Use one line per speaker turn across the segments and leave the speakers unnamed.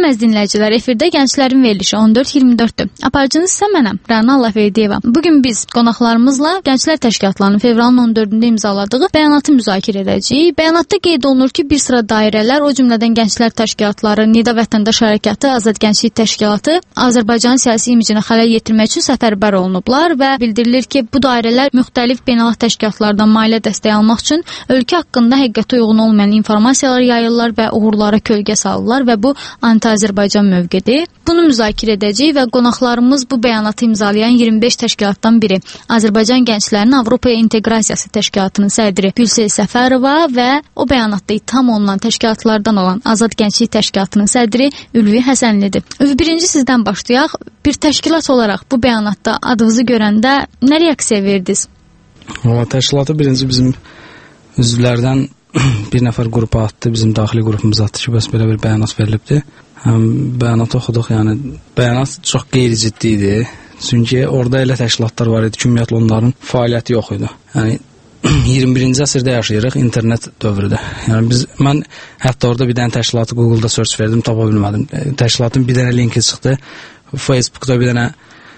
Salam əziz dinləyicilər, efirdə Gənclərin Verilişi 14-24-dür. Aparıcınız isə mənəm, Rəna Allahverdiyeva. Bugün biz qonaqlarımızla Gənclər Təşkilatlarının fevralın 14-də imzaladığı bəyanatı müzakirə edəcəyik. Bəyanatda qeyd olunur ki, bir sıra dairələr, o cümlədən Gənclər Təşkilatları, Nida Vətəndaş Hərəkatı, Azad Gənclik Təşkilatı Azərbaycanın siyasi imicini xələl yetirmək üçün səfərbər olunublar və bildirilir ki, bu dairələr müxtəlif beynəlxalq təşkilatlardan maliyyə dəstəyi almaq üçün ölkə haqqında həqiqətə uyğun olmayan informasiyalar yayırlar və uğurlara kölgə salırlar və bu anti-Azərbaycan mövqedir. Bunu müzakirə edəcəyik və qonaqlarımız bu bəyanatı imzalayan 25 təşkilatdan biri Azərbaycan Gənclərinin Avropaya İnteqrasiyası Təşkilatının sədri Gülsel Səfərova və o bəyanatda ittiham olunan təşkilatlardan olan Azad Gənclik Təşkilatının sədri Ülvi Həsənlidir. Birinci sizdən başlayaq. Bir təşkilat olaraq bu bəyanatda adınızı görəndə nə reaksiya verdiniz?
Təşkilatı birinci bizim üzvlərdən bir nəfər qrupa atdı, bizim daxili qrupumuza atdı ki, bəs belə bir bəyanat verilibdir. Bəyanatı oxuduq, yəni bəyanat çox qeyri-ciddi idi. Çünki orada elə təşkilatlar var idi ki, ümumiyyətlə onların fəaliyyəti yox idi. Yəni 21-ci əsrdə yaşayırıq, internet dövrüdür. Yəni mən hətta orada bir dənə təşkilatı Google-da search verdim, tapa bilmədim. Təşkilatın bir dənə linki çıxdı. Facebookda bir dənə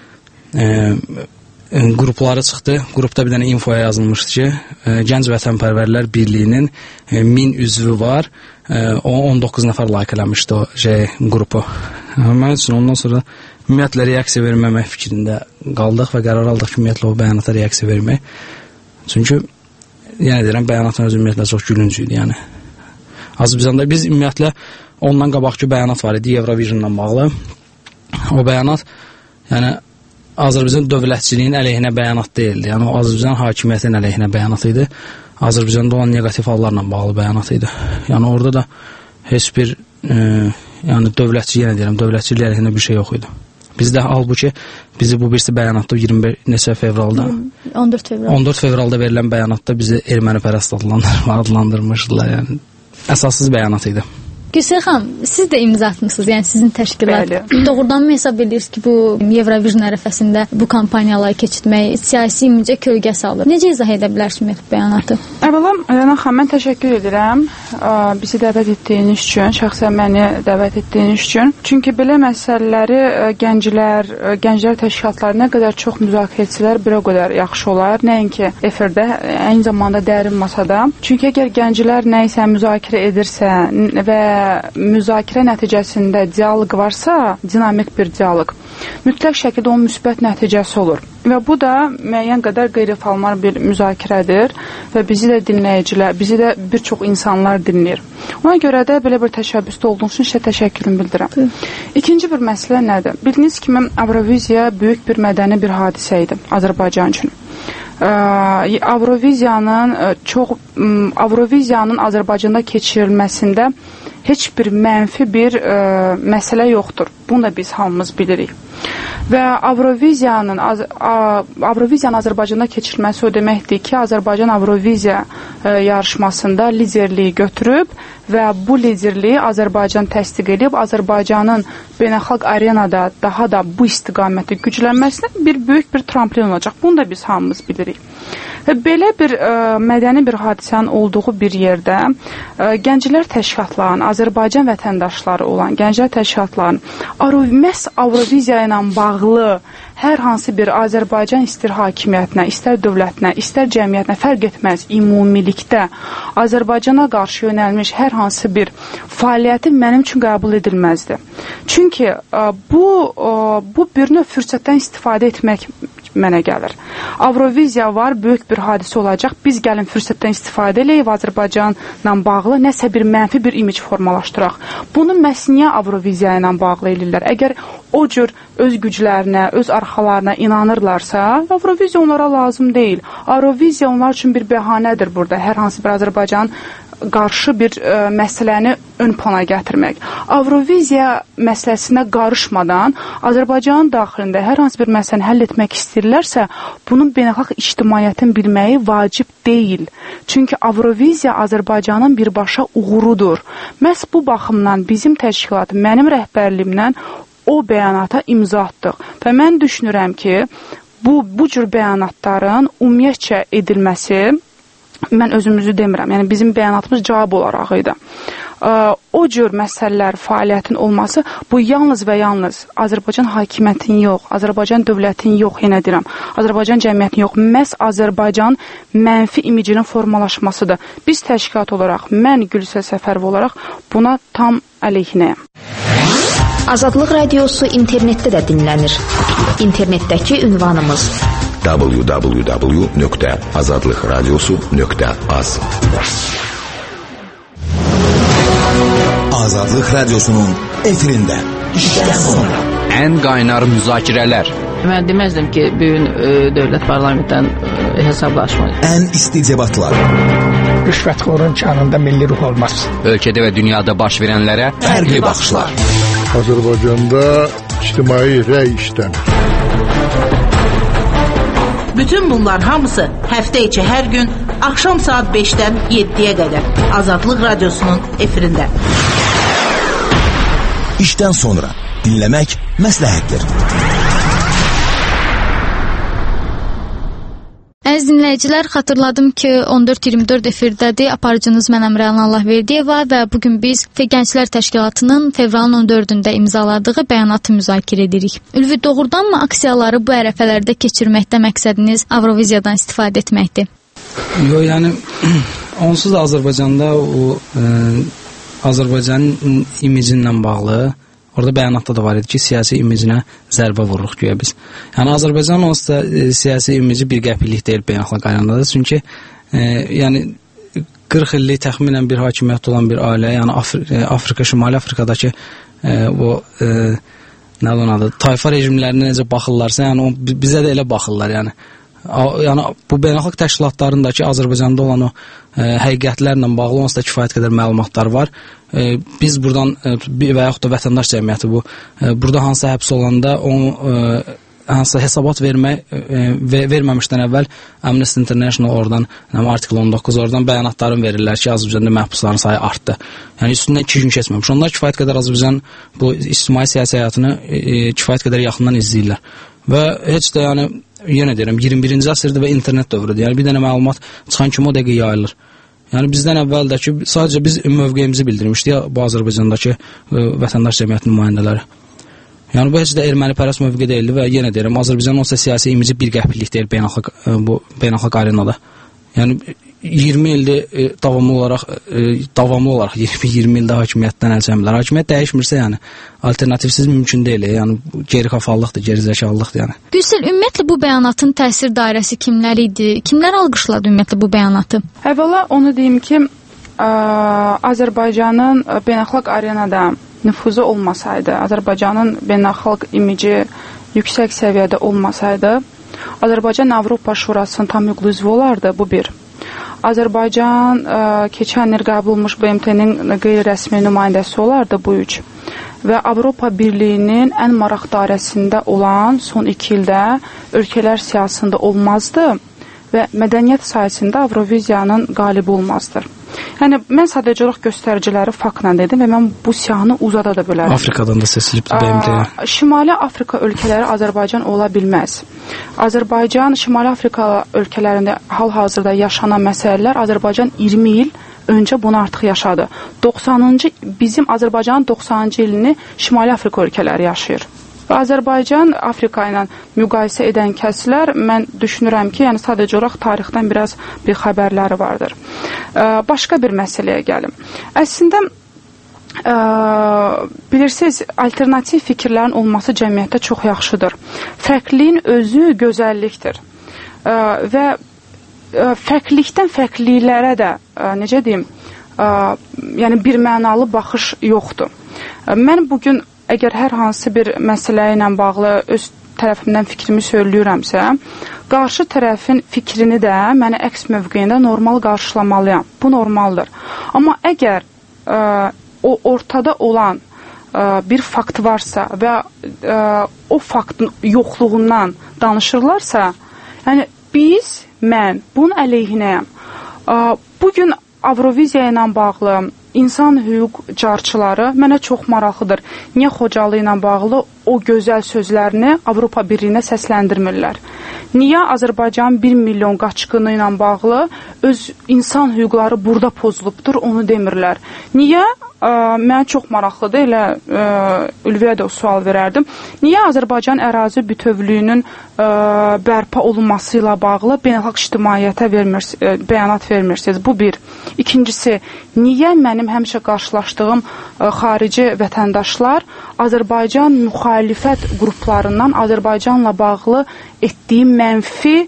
qrupları çıxdı. Qrupda bir dənə infoya yazılmışdı ki, Gənc Vətənpərvərlər Birliyinin 1000 üzvü var. O 19 nəfər like eləmişdi o qrupu. Mən üçün ondan sonra ümumiyyətlə reaksiya verməmək fikrində qaldıq və qərar aldıq ki, ümumiyyətlə o bəyanata reaksiya vermək. Çünki yenə deyirəm, bəyanatın özü ümumiyyətlə çox gülüncü idi. Yəni Azərbaycanda biz ümumiyyətlə ondan qabaqki bəyanat var idi Eurovisionla bağlı. O bəyanat yəni Azərbaycan dövlətçiliyin əleyhinə bəyanat deyildi. Yəni o Azərbaycan hakimiyyətinin əleyhinə bəyanat idi. Azərbaycanda olan neqativ hallarla bağlı bəyanat idi. Yəni orada da heç bir yəni dövlətçilik əleyhinə bir şey yox idi. Bizdə halbuki bizi bu birisi bəyanatda 25 fevralda 14 fevralda verilən bəyanatda bizi ermənipərəst adlandırmışdılar. Yəni əsassız bəyanat idi.
Gülsel xanım, siz də imza atmışsınız, yəni sizin təşkilat. Doğrudan mı hesab edirsiniz ki, bu Eurovision ərəfəsində bu kampaniyaları keçirtmək siyasi imicə kölgə salır? Necə izah edə bilərsiniz bu bəyanatı?
Əvvəla, Rəna xanım, mən təşəkkür edirəm bizi dəvət etdiyiniz üçün, şəxsən məni dəvət etdiyiniz üçün. Çünki belə məsələləri gənclər təşkilatları nə qədər çox müzakirə etsələr, bir o qədər yaxşı olar. Nəinki efirdə, eyni zamanda dərin masada. Çünki əgər gənclər nə isə müzakirə edirsə və müzakirə nəticəsində dialoq varsa, dinamik bir dialoq, mütləq şəkildə onun müsbət nəticəsi olur. Və bu da müəyyən qədər qeyri-formal bir müzakirədir və bizi də dinləyicilər, bizi də bir çox insanlar dinləyir. Ona görə də belə bir təşəbbüsdə olduğunuz üçün sizə təşəkkürümü bildirirəm. İkinci bir məsələ nədir? Bildiyiniz kimi Avroviziya böyük bir mədəni bir hadisə idi Azərbaycan üçün. Avroviziyanın Azərbaycanda keçirilməsində heç bir mənfi bir məsələ yoxdur. Bunu da biz hamımız bilirik. Və Avroviziyanın Azərbaycanda keçirilməsi o deməkdir ki, Azərbaycan Avroviziya yarışmasında liderliyi götürüb və bu liderliyi Azərbaycan təsdiq edib, Azərbaycanın beynəlxalq arenada daha da bu istiqamətdə güclənməsinə bir böyük bir tramplin olacaq. Bunu da biz hamımız bilirik. Və belə bir mədəni bir hadisənin olduğu bir yerdə gənclər təşkilatlarının, Azərbaycan vətəndaşları olan gənclər təşkilatlarının məhz Avroviziya ilə bağlı hər hansı bir Azərbaycan istər hakimiyyətinə, istər dövlətinə, istər cəmiyyətinə fərq etməz, ümumilikdə Azərbaycana qarşı yönəlmiş hər hansı bir fəaliyyəti mənim üçün qəbul edilməzdi. Çünki bu bir növ fürsətdən istifadə etmək mənə gəlir. Avroviziya var, böyük bir hadisə olacaq. Biz gəlin fürsətdən istifadə eləyib Azərbaycanla bağlı nəsə bir mənfi bir imic formalaşdıraq. Bunu məhz niyə Avroviziya ilə bağlı eləyirlər? Əgər o cür öz güclərinə, öz arxalarına inanırlarsa, Avroviziya onlara lazım deyil. Avroviziya onlar üçün bir bəhanədir burada. Hər hansı bir Azərbaycan qarşı bir məsələni ön plana gətirmək. Avroviziya məsələsinə qarışmadan Azərbaycanın daxilində hər hansı bir məsələni həll etmək istəyirlərsə, bunun beynəlxalq ictimaiyyətin bilməyi vacib deyil. Çünki Avroviziya Azərbaycanın birbaşa uğurudur. Məhz bu baxımdan bizim təşkilatım, mənim rəhbərliyimdən o bəyanata imza atdıq. Və mən düşünürəm ki, bu cür bəyanatların ümumiyyətcə edilməsi, mən özümüzü demirəm, yəni bizim bəyanatımız cavab olaraq idi. o cür məsələlər, fəaliyyətin olması bu yalnız və yalnız Azərbaycan hakimiyyətinin yox, Azərbaycan dövlətinin yox, yenə deyirəm, Azərbaycan cəmiyyətinin yox, məhz Azərbaycan mənfi imicinin formalaşmasıdır. Biz təşkilat olaraq, mən Gülsə Səfərov olaraq buna tam əleyhinəyəm.
Azadlıq Radiosu internetdə də dinlənir. İnternetdəki ünvanımız www.azadlıqradiosu.az.
Azadlıq Radiosu'nun efirində işdən sonra
ən qaynar müzakirələr.
Mən deməzdim ki, bugün dövlət parlamentdən hesablaşmalıyıq.
Ən isti debatlar.
Rüşvətxorun canında milli ruh olmaz.
Ölkədə və dünyada baş verənlərə
Fərqli baxışlar.
Azərbaycanda ictimai rəy işləmir.
Bütün bunlar hamısı həftə içi hər gün axşam saat 5-dən 7-yə qədər Azadlıq Radiosu'nun efirində.
İşdən sonra dinləmək məsləhətdir.
Əziz dinləyicilər, xatırladım ki, 14-24 efirdədir. Aparıcınız mənəm Rəna Allahverdiyeva və bugün biz Gənclər Təşkilatının fevralın 14-də imzaladığı bəyanatı müzakirə edirik. Ülvi, doğrudanmı aksiyaları bu ərəfələrdə keçirməkdə məqsədiniz Avroviziyadan istifadə etməkdir?
Yox, yəni onsuz da Azərbaycanda o Azərbaycanın imicinlə bağlı orada bəyanatda da var idi ki, siyasi imicinə zərbə vururuq güya biz. Yəni Azərbaycanın onsuz da siyasi imici bir qəpiklik deyil beynəlxalq arenada. Çünki yəni 40 illik təxminən bir hakimiyyət olan bir ailə, yəni Afrika, Şimali Afrikadakı o nə onun adı, tayfa rejimlərinə necə baxırlarsa, yəni bizə də elə baxırlar, yəni. Yəni bu beynəlxalq təşkilatlarındakı Azərbaycanda olan o həqiqətlərlə bağlı onsuz da kifayət qədər məlumatlar var. Biz buradan və yaxud da vətəndaş cəmiyyəti burada hansı həbs olanda onu hansı hesabat verməmişdən əvvəl Amnesty International oradan, artikel 19 oradan bəyanatların verirlər ki, Azərbaycanda məhbusların sayı artdı. Yəni üstündən 2 gün keçməmiş. Onlar kifayət qədər Azərbaycan bu ictimai siyasi həyatını kifayət qədər yaxından izləyirlər. Və heç də yəni yenə deyirəm 21-ci əsrdə və internet dövrüdür. Yəni bir dənə məlumat çıxan kimi o dəqiqə yayılır. Yəni bizdən əvvəldəki sadəcə biz mövqeyimizi bildirmişdik bu Azərbaycandakı vətəndaş cəmiyyətinin nümayəndələri. Yəni bu heç də ermənipərəst mövqe deyildi və yenə deyirəm Azərbaycanın onsuz siyasi imici bir qəpiklik deyil beynəlxalq arenada. Yəni 20 ildir davamlı olaraq 20 ildə hakimiyyətdən əl çəkmirlər. Hakimiyyət dəyişmirsə, yəni alternativsiz mümkün deyil. Yəni geri xafallıqdır, geri zəkalılıqdır, yəni.
Gülsel, ümumiyyətlə bu bəyanatın təsir dairəsi kimlər idi? Kimlər alqışladı ümumiyyətlə bu bəyanatı?
Əvvəla onu deyim ki, Azərbaycanın beynəlxalq arenada nüfuzu olmasaydı, Azərbaycanın beynəlxalq imici yüksək səviyyədə olmasaydı, Azərbaycan Avropa Şurasının tam hüquqlu üzvü olardı, bu bir. Azərbaycan keçən il qəbul olmuş BMT-nin qeyri-rəsmi nümayəndəsi olardı, bu üç. Və Avropa Birliyinin ən maraq dairəsində olan son 2 ildə ölkələr siyasında olmazdı və mədəniyyət sahəsində Avroviziyanın qalibi olmazdır. Yəni, mən sadəcə olaraq göstəriciləri faktla dedim və mən bu siyahını uzada da bilərəm.
Afrikadan da seçilibdir BMT-yə.
Şimali Afrika ölkələri Azərbaycan ola bilməz. Azərbaycan, Şimali Afrika ölkələrində hal-hazırda yaşanan məsələlər Azərbaycan 20 il öncə bunu artıq yaşadı. Bizim Azərbaycanın 90-cı ilini Şimali Afrika ölkələri yaşayır. Və Azərbaycan Afrika ilə müqayisə edən kəslər, mən düşünürəm ki, yəni sadəcə olaraq tarixdən biraz bir xəbərləri vardır. Başqa bir məsələyə gəlim. Əslində, bilirsiniz, alternativ fikirlərin olması cəmiyyətdə çox yaxşıdır. Fərqliyin özü gözəllikdir. Və fərqlilikdən fərqliliklərə də, necə deyim, yəni bir mənalı baxış yoxdur. Mən bugün əgər hər hansı bir məsələ ilə bağlı öz tərəfimdən fikrimi söyləyirəmsə, qarşı tərəfin fikrini də mənə əks mövqeyində normal qarşılamalıyam. Bu normaldır. Amma əgər o ortada olan bir fakt varsa və o faktın yoxluğundan danışırlarsa, yəni mən bunun əleyhinəyəm. Bugün Avroviziya ilə bağlı insan hüquq carçıları mənə çox maraqlıdır. Niyə Xocalı ilə bağlı o gözəl sözlərini Avropa Birliyinə səsləndirmirlər? Niyə Azərbaycan 1 milyon qaçqını ilə bağlı öz insan hüquqları burada pozulubdur, onu demirlər. Niyə? Mənə çox maraqlıdır, elə Ülviyə də o sual verərdim. Niyə Azərbaycan ərazi bütövlüyünün bərpa olunması ilə bağlı beynəlxalq ictimaiyyətə bəyanat vermirsiniz? Bu bir. İkincisi, niyə mənim həmişə qarşılaşdığım xarici vətəndaşlar Azərbaycan müxalifət qruplarından Azərbaycanla bağlı etdiyi mənfi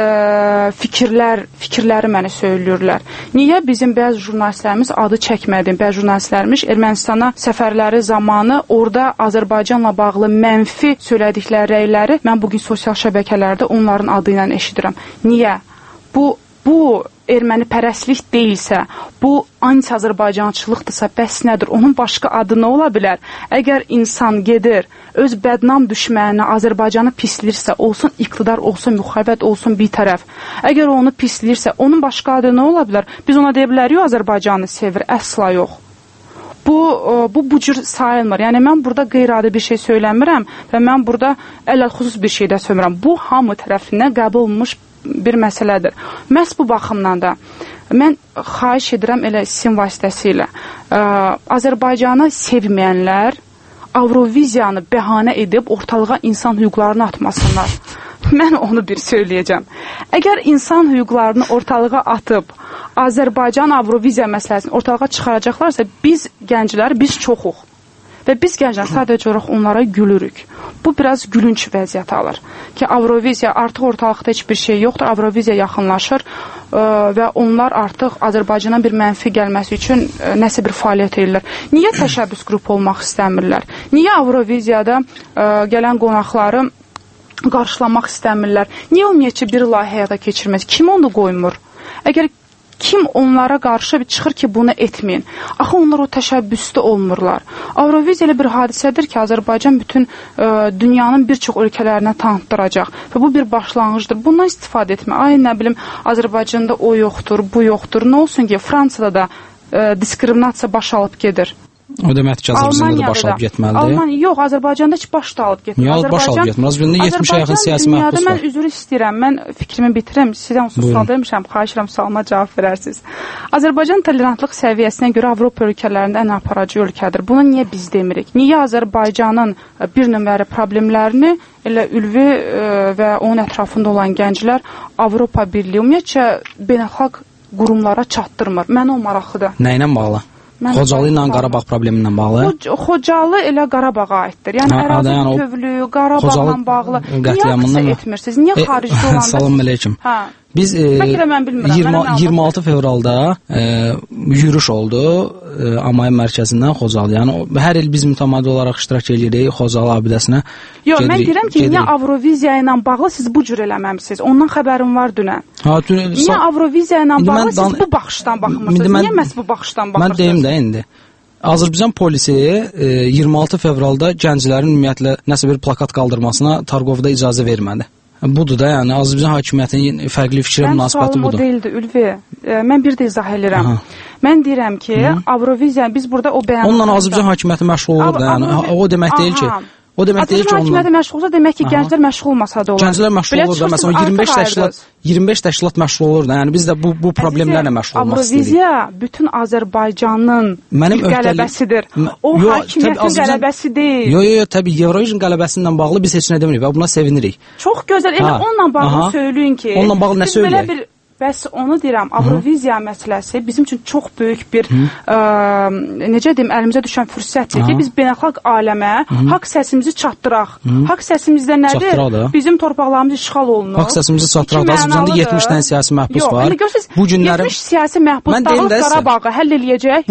fikirləri mənə söyləyirlər. Niyə bizim bəzi jurnalistlərimiz adı çəkmədi, bəzi jurnalistlərimiz Ermənistana səfərləri zamanı orada Azərbaycanla bağlı mənfi söylədikləri rəyləri mən bugün sosial şəbəkələrdə onların adı ilə eşidirəm. Niyə? Bu erməni pərəstlik deyilsə, bu anti-Azərbaycançılıqdırsa, bəs nədir? Onun başqa adı nə ola bilər? Əgər insan gedir, öz bədnam düşmənini Azərbaycanı pislirsə, olsun iqtidar, olsun müxalifət, olsun bir tərəf. Əgər onu pislirsə, onun başqa adı nə ola bilər? Biz ona deyə bilərik, Azərbaycanı sevir, əsla yox. Bu cür sayılmır. Yəni, mən burada qeyri-adi bir şey söyləmirəm və mən burada ələlxüsus bir şey də söyləmirəm. Bu, hamı tərəfindən qəbul olunmuş bir məsələdir. Məhz bu baxımdan da mən xahiş edirəm elə sizin vasitəsilə Azərbaycanı sevməyənlər Avroviziyanı bəhanə edib ortalığa insan hüquqlarını atmasınlar. Mən onu bir söyləyəcəm. Əgər insan hüquqlarını ortalığa atıb Azərbaycan Avroviziya məsələsini ortalığa çıxaracaqlarsa, biz gənclər, biz çoxuq. Və biz gənclər sadəcə olaraq onlara gülürük. Bu biraz gülünç vəziyyət alır. Ki, Avroviziya artıq ortalıqda heç bir şey yoxdur. Avroviziya yaxınlaşır və onlar artıq Azərbaycana bir mənfi gəlməsi üçün nəsə bir fəaliyyət edirlər. Niyə təşəbbüs qrupu olmaq istəmirlər? Niyə Avroviziyada gələn qonaqları qarşılamaq istəmirlər? Niyə ümumiyyətcə bir layihə həyata keçirməz? Kim onu qoymur? Əgər kim onlara qarşı çıxır ki, bunu etməyin? Axı onlar o təşəbbüsdə olmurlar. Avroviziya elə bir hadisədir ki, Azərbaycan bütün dünyanın bir çox ölkələrinə tanıtdıracaq və bu bir başlanğıcdır. Bundan istifadə etmə. Ay, nə bilim, Azərbaycanda o yoxdur, bu yoxdur. Nə olsun ki, Fransada da diskriminasiya baş alıb gedir.
O demək ki, Azərbaycanda da baş alıb getməlidir.
Yox, Azərbaycanda heç baş da alıb getmir.
Yox, baş alıb getmir. Azərbaycanda 70-ə yaxın siyasi məhbus var.
Mən üzr istəyirəm, mən fikrimi bitirim. Sizdən sual vermişəm, xahiş edirəm, sualıma cavab verərsiniz. Azərbaycan tolerantlıq səviyyəsinə görə Avropa ölkələrində ən aparıcı ölkədir. Bunu niyə biz demirik? Niyə Azərbaycanın bir nömrəli problemlərini elə Ülvi və onun ətrafında olan gənclər Avropa Birliyi ümumiyyətcə beynəlxalq qurumlara çatdırmır? Mənə o maraqlıdır.
Nə ilə bağlı? Xocalı ilə Qarabağ problemi ilə bağlı?
Xocalı elə Qarabağa aiddir. Yəni ərazi bütövlüyü Qarabağla bağlı. Niyə qısa etmirsiniz? Niyə xaricdə olanda?
Salam əleykum. Biz 26 fevralda yürüyüş oldu Amay mərkəzindən Xocalı. Yəni hər il biz mütəmadi olaraq iştirak edirik Xocalı abidəsinə.
Yox, mən deyirəm ki, niyə Avroviziya ilə bağlı siz bu cür eləməmisiniz? Ondan xəbərim var dünən. Niyə Avroviziya ilə bağlı siz bu baxışdan baxmırsınız? Niyə məhz bu baxışdan baxırsınız?
Mən deyim də indi. Azərbaycan polisi 26 fevralda gənclərin ümumiyyətlə nəsə bir plakat qaldırmasına Targovda icazə vermədi. Budur da, yəni Azərbaycan hakimiyyətinin fərqli fikrə münasibəti budur.
Mən sualım o deyildi, Ülvi. Mən bir də izah edirəm. Mən deyirəm ki, Avroviziya, biz burada o bəyanatda...
Onunla Azərbaycan hakimiyyəti məşğul olur da, yəni o demək deyil ki... O demək deyil ki,
hakimiyyəti məşğul olsa, demək ki, gənclər məşğul olmasa da olar.
Gənclər məşğul olur da, məsələn 25 təşkilat məşğul olur da, yəni biz də bu problemlərlə məşğul olmaq istəyirik.
Avroviziya bütün Azərbaycanın qələbəsidir. O hakimiyyətin qələbəsi deyil.
Yox, təbii Eurovision qələbəsi ilə bağlı biz heç nə demirik və buna sevinirik.
Çox gözəl, elə onunla bağlı söyləyin ki,
onunla bağlı nə söyləyək?
Bəs onu deyirəm, Avroviziya məsələsi bizim üçün çox böyük bir, necə deyim, əlimizə düşən fürsətdir ki, biz beynəlxalq aləmə haqq səsimizi çatdıraq. Haqq səsimizdə nədir? Bizim torpaqlarımız işğal olunur.
Haqq səsimizi çatdıraq. Azərbaycanda 70 dənə siyasi məhbus var.
Bu günlərim 70 siyasi məhbus dağılıb Qarabağı həll eləyəcək.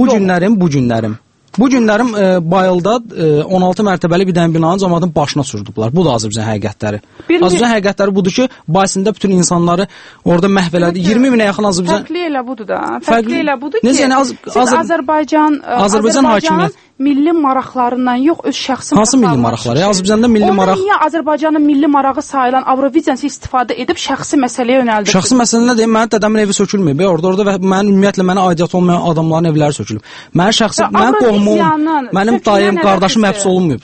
Bu günlərim Bayılda 16 mərtəbəli bir dənə binanın cəmaatın başına sürdüblər. Bu da Azərbaycan həqiqətləri. Azərbaycan həqiqətləri budur ki, Baysində bütün insanları orada məhv elədi. 20 minə yaxın Azərbaycan...
Fərqli elə budur da. Fərqli elə budur ki, siz Azərbaycan
hakimiyyət
milli maraqlarından yox, öz şəxsi
hansı milli maraqları? Azərbaycanda milli maraq...
Niyə Azərbaycanın milli marağı sayılan Avroviziyanı istifadə edib şəxsi məsələyə yönəldirsiniz?
Şəxsi məsələ deyim, mənim dədəmin evi sökülməyib. Orada və mənim ümumiyyətlə mənə aidiyyəti olmayan adamların evləri sökülüb. Mənim şəxsi, mənim qohumum, mənim dayım, qardaşım həbs olunmayıbdı.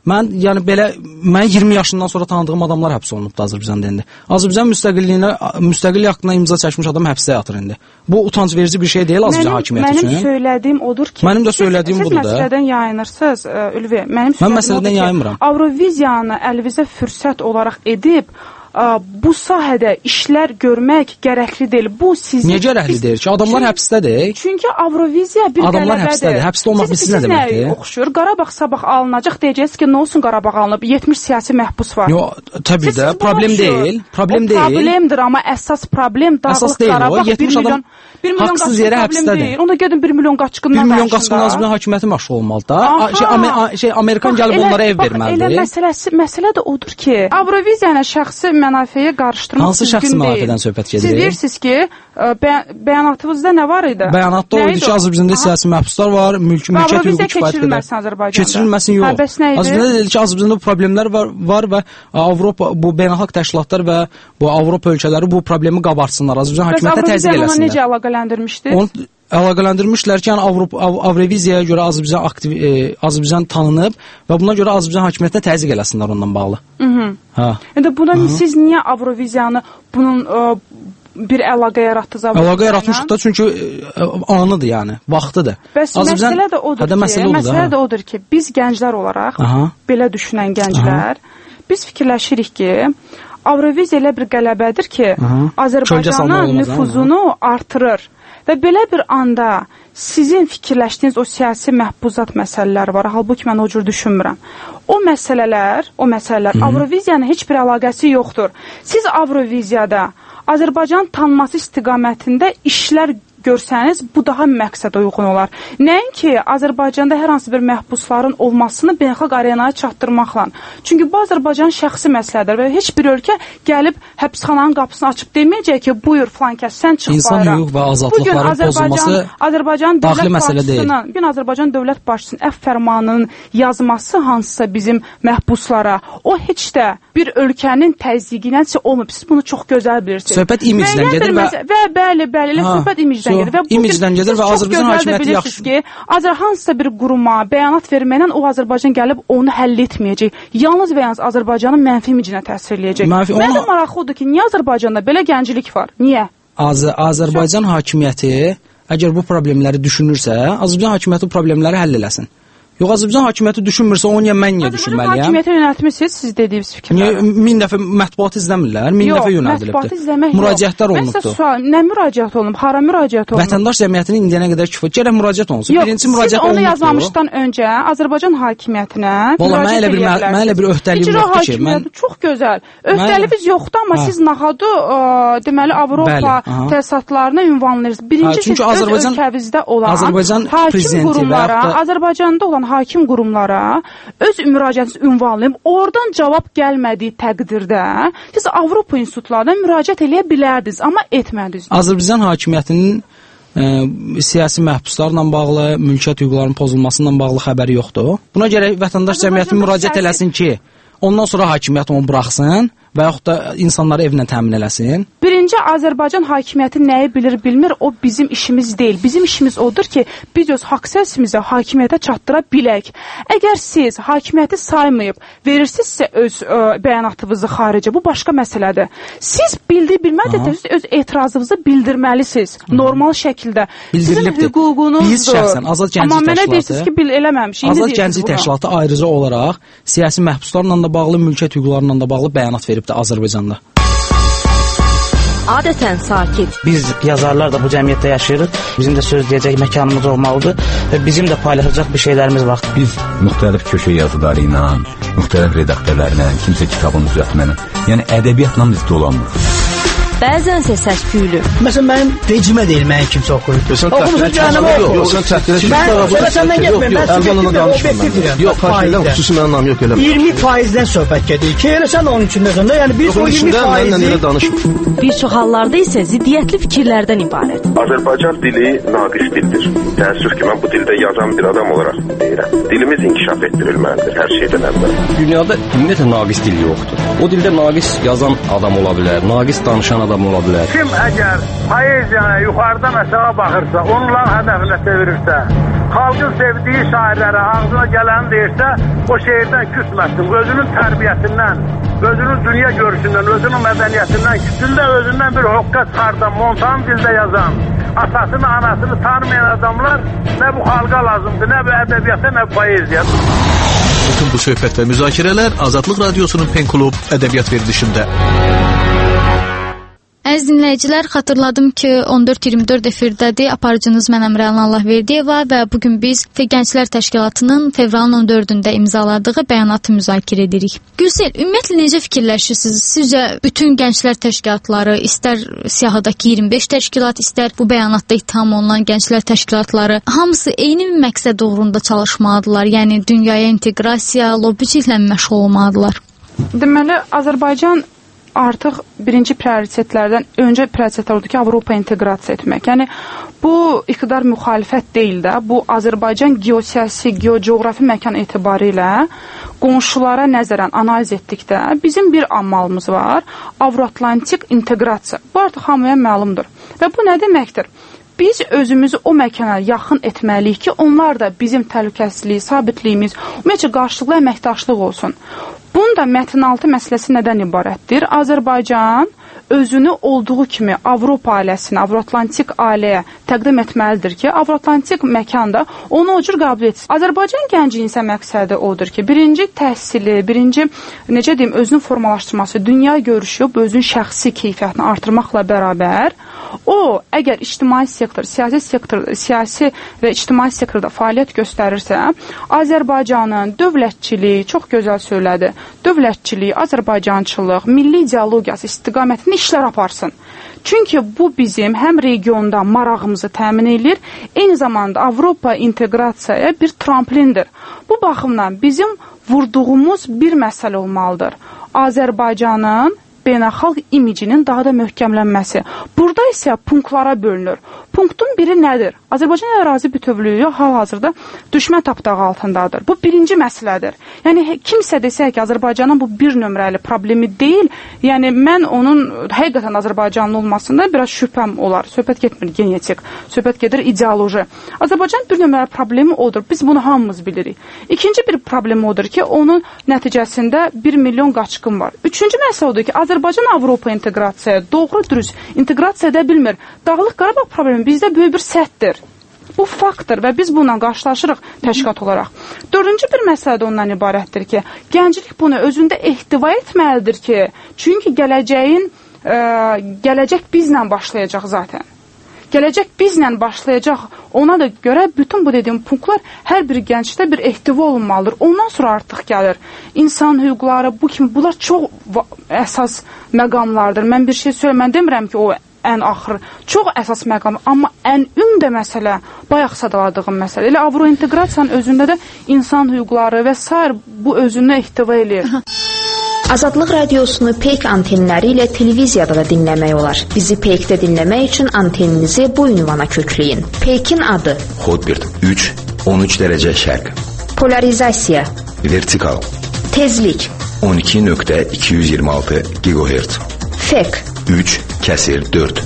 Mən yəni belə mən 20 yaşından sonra tanıdığım adamlar həbs olunubdu Azərbaycanda indi. Azərbaycan müstəqillik haqqında imza çəkmiş adam həbsdə yatır indi. Bu utanc verici bir şey deyil Azərbaycan hakimiyyəti üçün.
Mənim söylədiyim odur ki,
mənim də söylədiyim budur da.
Siz məsələdən yayınırsınız, Ülvi.
Mən məsələdən yayınmıram.
Avroviziyanı əlinizə fürsət olaraq edib bu sahədə işlər görmək gərəkli deyil. Bu sizin...
Niyə gərəkli deyil ki? Adamlar həbsdədir.
Çünki Avroviziya bir qələbədir. Adamlar
həbsdədir. Həbsdə olmaq biz nə deməkdir?
Siz oxşur. Qarabağ sabah alınacaq deyəcəksiniz ki, nə olsun Qarabağ alınıb? 70 siyasi məhbus var.
Yox, təbii də. Problem deyil. Problem deyil.
Problemdir, amma əsas problem Dağlıq Qarabağ 1 milyon
haqsız yerə həbsdədir.
Onda gedin 1 milyon qaçqınlar
1 milyon qaçqın Azərbaycan hakimiyyəti məşğul olmalıdır da. Amerikan gəlib onlara ev verməlidir.
Elə məsələ də odur ki, Avroviziyanı şəxsi mənafeyə qarışdırmaq
hansı şəxsi mənafədən söhbət gedir?
Siz deyirsiniz ki, bəyanatınızda nə var idi?
Bəyanatda o idi ki, Azərbaycanda siyasi məhbuslar var, mülkiyyət hüququ kifayət qədər. Keçirilməsin yox. Azərbaycanda dedi ki, Azərbaycanda bu problemlər var və Avropa, bu beynəlxalq təşkilatlar və bu Avropa ölkələri bu problemi qabartsınlar. Azərbaycan hakimiyyətinə təzyiq eləsinlər.
Bəs Avroviziya necə əlaqələndirmişdi?
Onu əlaqələndirmişlər ki, yəni Avreviziyaya görə Azərbaycan tanınıb və buna görə Azərbaycan hakimiyyətinə təzyiq eləsinlər ondan bağlı.
Hə. İndi buna siz niyə Avroviziyanı bunun bir əlaqə yaratdınız?
Əlaqə yaratmışıq da çünki anıdır yəni, vaxtıdır.
Bəs məsələ də odur ki, biz gənclər olaraq, belə düşünən gənclər, biz fikirləşirik ki, Avroviziya elə bir qələbədir ki, Azərbaycanın nüfuzunu artırır. Və belə bir anda sizin fikirləşdiyiniz o siyasi məhbuzat məsələləri var. Halbuki mən o cür düşünmürəm. O məsələlər Avroviziyanın heç bir əlaqəsi yoxdur. Siz Avroviziyada Azərbaycan tanınması istiqamətində işlər görsəniz, bu daha məqsədə uyğun olar. Nəinki Azərbaycanda hər hansı bir məhbusların olmasını beynəlxalq arenaya çatdırmaqla. Çünki bu Azərbaycanın şəxsi məsələdir və heç bir ölkə gəlib həbsxananın qapısını açıb deməyəcək ki, buyur filan kəs, sən çıx bayra.
İnsan hüquq və azadlıqların pozulması daxili məsələ deyil.
Bugün Azərbaycan dövlət başçısının əfv fərmanının yazması hansısa bizim məhbuslara, o heç də bir ölkənin təzyiqinə olmayıb. Siz bunu çox gözəl bilirsiniz.
Söhbət imicdən gedir
və bəli, söhbət imicdən gedir. Və
imicdən gedir və Azərbaycan hakimiyyəti yaxşı
ki, hansısa bir quruma bəyanat verməklə o Azərbaycan gəlib onu həll etməyəcək. Yalnız və yalnız Azərbaycanın mənfi imicinə təsir eləyəcək. Məndə maraqlıdır ki, niyə Azərbaycanda belə gənclik var? Niyə?
Azərbaycan hakimiyyəti əgər bu problemləri düşünürsə, Azərbaycan hakimiyyəti bu problemləri həll eləsin. Yox, Azərbaycan hakimiyyəti düşünmürsə, onu niyə mən niyə düşünməliyəm?
Azərbaycan hakimiyyəti yönəltmisiniz, siz dediyiniz fikirləri.
1000 dəfə mətbuat izləmirlər, 1000 dəfə yönəldilibdir.
Yox, mətbuat izləmək yox.
Müraciətlər olunubdur.
Məsələn, sual, nə müraciət olunub, hara müraciət olunub?
Vətəndaş cəmiyyətinin indiyənə qədər kifayət gərək müraciət olunsun. Birinci müraciət olunubdur.
Siz onu yazmamışdan öncə Azərbaycan hakimiyyətinə müraciət edirlər.
Mən elə bir öhdəliyim yoxdur ki, mən
çox gözəl. Öhdəliyiniz yoxdur, amma siz nahadu deməli Avropa təsisatlarına ünvanlayırsınız. Birincisi öz ölkəmizdə olan hakim qurumlara, Azərbaycanda olan hakim qurumlara öz müraciətinizi ünvanlayıb, oradan cavab gəlmədiyi təqdirdə siz Avropa institutlarına müraciət eləyə bilərdiniz, amma etmədiniz.
Azərbaycan hakimiyyətinin siyasi məhbuslarla bağlı, mülkiyyət hüquqlarının pozulmasıyla bağlı xəbəri yoxdur. Buna görə vətəndaş cəmiyyəti müraciət eləsin ki, ondan sonra hakimiyyət onu buraxsın və yaxud da insanları evlə təmin eləsin.
Birinci, Azərbaycan hakimiyyəti nəyi bilir, bilmir, o bizim işimiz deyil. Bizim işimiz odur ki, biz öz haqq səsimizi hakimiyyətə çatdıra bilək. Əgər siz hakimiyyəti saymayıb, verirsinizsə öz bəyanatınızı xaricə, bu başqa məsələdir. Siz bilmədiniz, öz etirazınızı bildirməlisiniz. Normal şəkildə. Sizin hüququnuzdur.
Biz şəxsən Azad Gənclik
Təşkilatı. Amma mənə deyirsiniz ki, eləməmişik.
Azad Gənclik Təşkilatı ayrıca olaraq siyasi məhbuslarla da bağlı, mülkiyyət hüquqlarla da bağlı bəyanat verib Azərbaycanda.
Adətən sakit.
Biz yazarlar da bu cəmiyyətdə yaşayırıq. Bizim də söz deyəcək məkanımız olmalıdır və bizim də paylaşacaq bir şeylərimiz var.
Biz müxtəlif köşə yazıları ilə, müxtəlif redaktörlərlə, kimsə kitabını düzəltməklə, yəni ədəbiyyatla biz dolanmırıq.
Bəzənsə səs-küylü.
Məsələn, mənim vecimə deyil, mənim kimsə oxuyur. Oxumusun cəhənnəmə oxuyur.
Yox, sən təhdid edirsən.
Mən səndən getməyim, mən subyektiv deyirəm.
Yox, xahiş xüsusi mənim namım yox, eləmə.
20%-dən söhbət gedir ki, elə sən onun üçün nəzərində, yəni biz o 20%-i...
Bir çox hallarda isə ziddiyyətli fikirlərdən ibarət.
Azərbaycan dili naqis dildir. Təəssüf ki, mən bu dildə yazan bir adam olaraq deyirəm. Dilimiz inkişaf etdirilməlidir hər şeydən əvvəl.
Dünyada ümumiyyətlə naqis dil yoxdur. O dildə naqis yazan adam ola bilər, naqis danışan
adam ola bilər.
Kim əgər poeziyaya yuxarıdan aşağı baxırsa, onların hədəfinə çevirirsə, xalqın sevdiyi şairlərə ağzına gələni deyirsə, o şeirdən küsməsin. Özünün tərbiyəsindən, özünün dünya görüşündən, özünün mədəniyyətindən küsün də özündən bir hoqqa çıxardan, montan dildə yazan, atasını, anasını tanımayan adamlar nə bu xalqa lazımdır, nə bu ədəbiyyata, nə bu poeziya.
Bütün bu söhbət və müzakirələr Azadlıq Radiosunun Pen Klub ədəbiyyat verilişində.
Əziz dinləyicilər, xatırladım ki, 14-24 efirdədir. Aparıcınız mənəm Rəna Allahverdiyeva və bugün biz Gənclər Təşkilatının fevralın 14-də imzaladığı bəyanatı müzakirə edirik. Gülsel, ümumiyyətlə necə fikirləşirsiniz? Sizcə bütün gənclər təşkilatları, istər siyahıdakı 25 təşkilat, istər bu bəyanatda ittiham olunan gənclər təşkilatları, hamısı eyni bir məqsəd uğrunda çalışmalıdırlar? Yəni dünyaya inteqrasiya, lobbiciliklə məşğul olmalıdırlar?
Deməli, Azərbaycan artıq birinci prioritetlərdən öncə prioritet oldu ki, Avropa inteqrasiya etmək. Yəni, bu iqtidar müxalifət deyil də, bu Azərbaycan geosiyasi, geocoğrafi məkan etibarilə qonşulara nəzərən analiz etdikdə bizim bir amalımız var, Avroatlantik inteqrasiya. Bu artıq hamıya məlumdur. Və bu nə deməkdir? Biz özümüzü o məkana yaxın etməliyik ki, onlar da bizim təhlükəsizlik, sabitliyimiz, ümumiyyətcə qarşılıqlı əməkdaşlıq olsun. Bunun da mətnaltı məsələsi nədən ibarətdir? Azərbaycan özünü olduğu kimi Avropa ailəsinə, Avroatlantik ailəyə təqdim etməlidir ki, Avroatlantik məkanda onu o cür qəbul etsin. Azərbaycan gəncinin isə məqsədi odur ki, birinci təhsili, birinci, necə deyim, özünü formalaşdırması, dünya görüşü, özünün şəxsi keyfiyyətini artırmaqla bərabər, o, əgər ictimai sektor, siyasi və ictimai sektorda fəaliyyət göstərirsə, Azərbaycanın dövlətçiliyi, çox gözəl söylədi, dövlətçiliyi, Azərbaycançılıq, milli ideologiyası istiqamətində işlər aparsın. Çünki bu bizim həm regionda marağımızı təmin edir, eyni zamanda Avropa inteqrasiyaya bir tramplindir. Bu baxımdan bizim vurduğumuz bir məsələ olmalıdır. Azərbaycanın beynəlxalq imicinin daha da möhkəmlənməsi. Burada isə punktlara bölünür. Punktun biri nədir? Azərbaycan ərazi bütövlüyü hal-hazırda düşmən tapdağı altındadır. Bu birinci məsələdir. Yəni, kimsə desək ki, Azərbaycanın bu bir nömrəli problemi deyil, yəni mən onun həqiqətən Azərbaycanlı olmasında biraz şübhəm olar. Söhbət getmir genetik, söhbət gedir ideoloji. Azərbaycan bir nömrəli problemi odur. Biz bunu hamımız bilirik. İkinci bir problemi odur ki, onun nəticəsində 1 milyon qaçqın var. Üçüncü məsələ odur ki, Azərbaycan Avropa inteqrasiyaya doğru dürüst inteqrasiya edə bilmir. Dağlıq Qarabağ problemi bizdə böyük bir səhvdir. Bu faktdır və biz bununla qarşılaşırıq təşkilat olaraq. Dördüncü bir məsələ də ondan ibarətdir ki, gənclik bunu özündə ehtiva etməlidir ki, çünki gələcək bizlə başlayacaq zaten. Gələcək bizlə başlayacaq, ona da görə bütün bu dediyim punktlar hər bir gəncdə bir ehtiva olunmalıdır. Ondan sonra artıq gəlir. İnsan hüquqları, bu kimi, bunlar çox əsas məqamlardır. Mən bir şey söyləməm, demirəm ki, o ən axır, çox əsas məqam, amma ən ümdə məsələ, bayaq sadaladığım məsələ. Elə Avrointeqrasiyanın özündə də insan hüquqları və s. bu özünə ehtiva eləyir.
Azadlıq Radiosunu Peyk antenləri ilə televiziyada da dinləmək olar. Bizi Peykdə dinləmək üçün anteninizi bu ünvana kökləyin. Peykin adı
Hotbird 3, 13 dərəcə şərq.
Polarizasiya
Vertikal.
Tezlik
12.226 GHz.
Fek
3/4.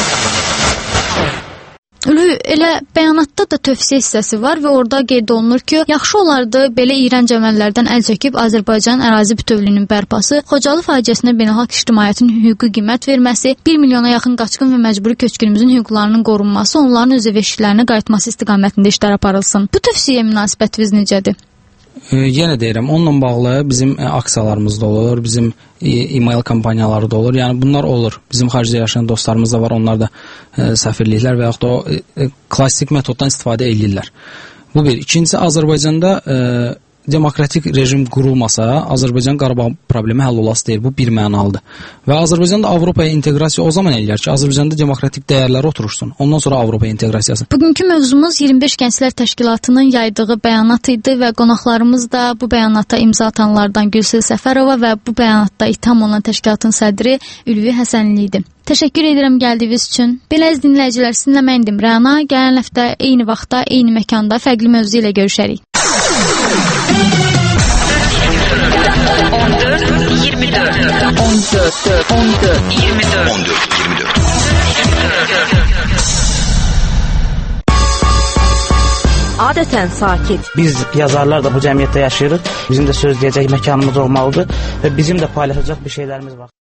Elə bəyanatda da tövsiyə hissəsi var və orada qeyd olunur ki, yaxşı olardı belə iyrənc əməllərdən əl çəkib Azərbaycan ərazi bütövlüyünün bərpası, Xocalı faciəsinə beynəlxalq ictimaiyyətin hüquqi qiymət verməsi, 1 milyona yaxın qaçqın və məcburi köçkünümüzün hüquqlarının qorunması, onların öz ev eşiklərinə qayıtması istiqamətində işlər aparılsın. Bu tövsiyəyə münasibətiniz necədir?
Yenə deyirəm, onunla bağlı bizim aksiyalarımız da olur, bizim e-mail kampaniyaları da olur. Yəni bunlar olur. Bizim xaricdə yaşayan dostlarımız da var, onlar da səfirliklər və yaxud da o klassik metoddan istifadə edirlər. Bu bir. İkincisi, Azərbaycanda demokratik rejim qurulmasa, Azərbaycan Qarabağ problemi həll olası deyil. Bu bir mənalıdır. Və Azərbaycanda Avropaya inteqrasiya o zaman eləyər ki, Azərbaycanda demokratik dəyərlər oturursun. Ondan sonra Avropaya inteqrasiyası.
Bugünkü mövzumuz 25 Gənclər Təşkilatının yaydığı bəyanat idi və qonaqlarımız da bu bəyanata imza atanlardan Gülsel Səfərova və bu bəyanatda itham olunan təşkilatın sədri Ülvi Həsənli idi. Təşəkkür edirəm gəldiyiniz üçün. Belə əziz dinləyicilər, sizinlə mən idim Rəna. Gələn həftə eyni vaxtda, eyni məkanda fərqli mövzu ilə görüşərik. 14-20
Adətən sakit.
Biz yazarlar da bu cəmiyyətdə yaşayırıq. Bizim də söz deyəcək məkanımız olmalıdır və bizim də paylaşacaq bir şeylərimiz var.